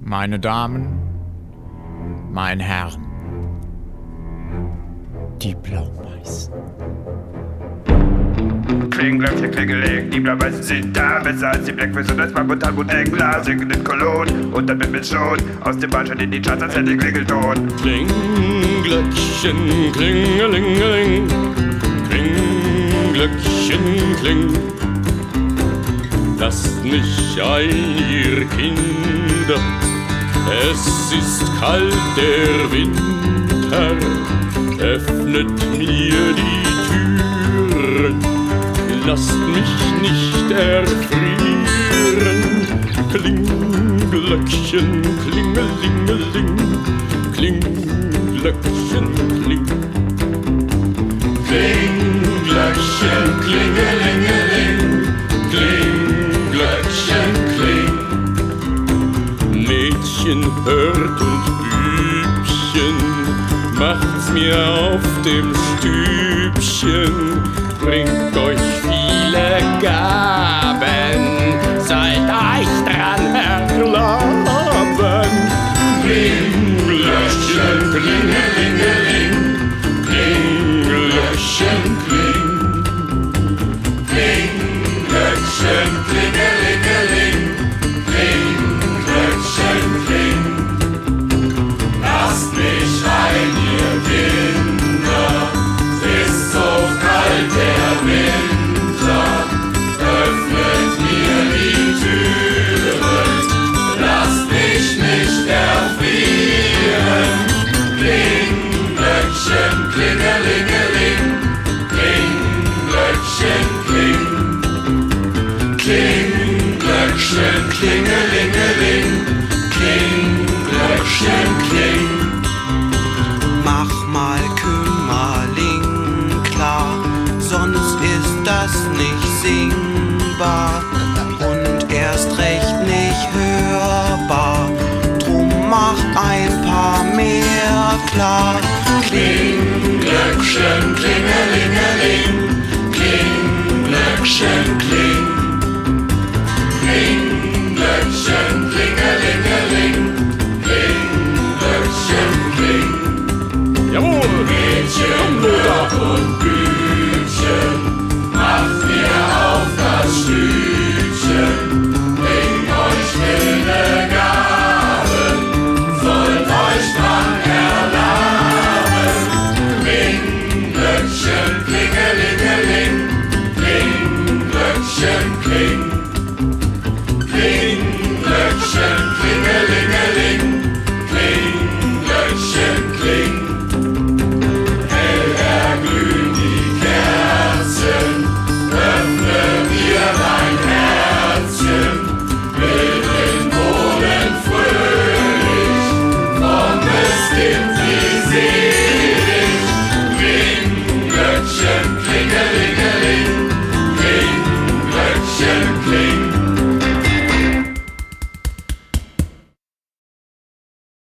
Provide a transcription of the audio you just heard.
Meine Damen, mein Herr, die Blaumeißen. Klinglöckchen, Klingeling, die Blaumeißen sind da, besser als die Blackfish und das Mammut, Talmud, Engler, singen in Cologne und dann Bimmel schon, aus dem Bahnstein in die Charts, als hätte Klingelton. Klinglöckchen, Klingelingeling, Klinglöckchen, kling. Lasst mich ein, ihr Kinder, es ist kalt der Winter, öffnet mir die Türen, lasst mich nicht erfrieren. Klinglöckchen, klingelingeling, Klinglöckchen, kling. Klinglöckchen, klingelingeling, Klinglöckchen, kling. Mädchen hört und Bübchen, macht's mir auf dem Stübchen, bringt euch viele Gaben, seid euch dran erlauben. Klinglöckchen, klingelingeling, Klinglöckchen, kling. Klinglöckchen, klingelingeling, Klinglöckchen, kling. Lasst mich ein, ihr Kinder, ist so kalt der Winter, öffnet mir die Türen, lasst mich nicht erfrieren. Klinglöckchen, klingelingeling, Klinglöckchen, kling. Klinglöckchen, klingelingeling, Klinglöckchen, kling. Mach mal Kümmerling klar, sonst ist das nicht singbar und erst recht nicht hörbar. Drum macht ein paar mehr klar. Klinglöckchen, klingelingeling, Klinglöckchen, kling.